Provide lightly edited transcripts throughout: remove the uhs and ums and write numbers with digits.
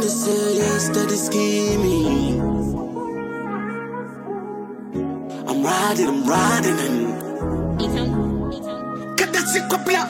they say yes, steady scheming. I'm riding and get that sick up, yeah.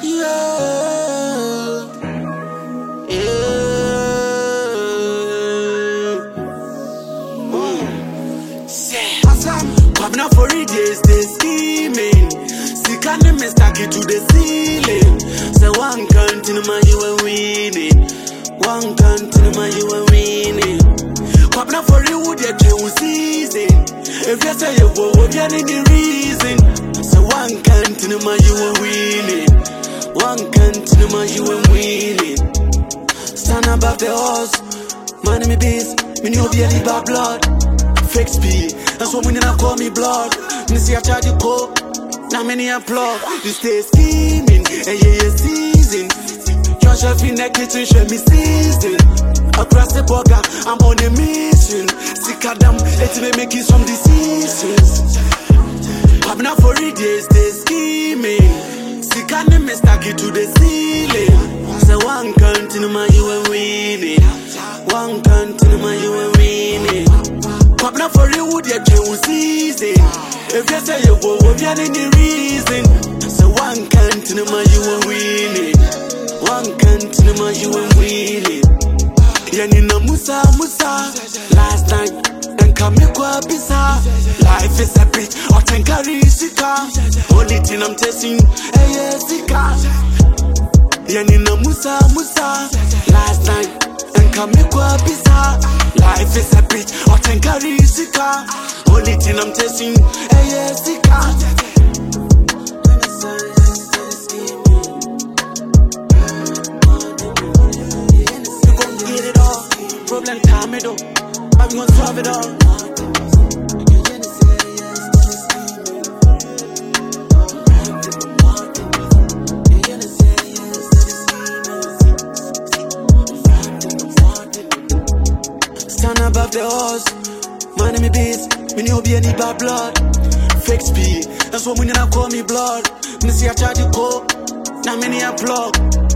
Coming up for it, yes, they scheming. See, can't me stack it to the ceiling. Say one continue, man, you are winning. One continue, man, you are winning. Coming up for it, would you do season? If you say you go, what you need the reason? Say one continue, man, you are winning. One continue, man, you are winning. Stand above the horse, man, me beast. Me know be a bad blood. Fake speed, that's what when you call me blood. Me see I charge you coke, now many applaud. You stay scheming, and yeah, season. Your chef in the kitchen, show me season. Across the burger, I'm on a mission. Sick of them, let's make it some decisions. I'm not for it, yeah, stay scheming. Sick of them, stack it to the ceiling. Say one continue, man, you are winning. One continue, man, you are winning. Pop now for you, would you do season? If you say you go, if you need the reason. So one continue, man, you are winning. One continue, man, you are winning. Yanina Musa, last night, and Kamikwa Bisa. Life is a bitch, or Tenkari Sika. Only thing I'm testing, hey, Sika. Yanina Musa, last night. Kamikwa Bisa. Life is a bitch, or Tenkari Sika. Only thing I'm testing, hey, Sika. We gon' get it all. Problem time it up, but we gon' solve it all. Stand above the horse, man, me beast. Me know be any bad blood. Fake speed, that's what when you call me blood. Me see I charge you coke, now many applaud.